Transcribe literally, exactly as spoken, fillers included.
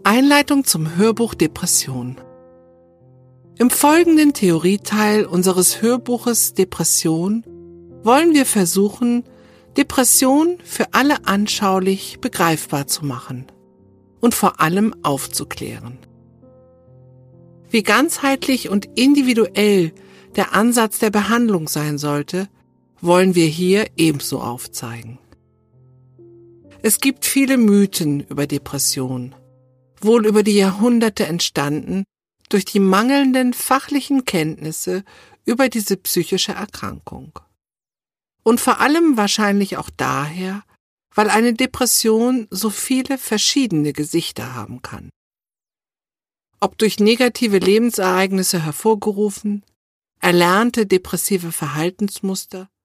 Einleitung zum Hörbuch Depression. Im folgenden Theorieteil unseres Hörbuches Depression wollen wir versuchen, Depression für alle anschaulich begreifbar zu machen und vor allem aufzuklären. Wie ganzheitlich und individuell der Ansatz der Behandlung sein sollte, wollen wir hier ebenso aufzeigen. Es gibt viele Mythen über Depression, wohl über die Jahrhunderte entstanden durch die mangelnden fachlichen Kenntnisse über diese psychische Erkrankung. Und vor allem wahrscheinlich auch daher, weil eine Depression so viele verschiedene Gesichter haben kann. Ob durch negative Lebensereignisse hervorgerufen, erlernte depressive Verhaltensmuster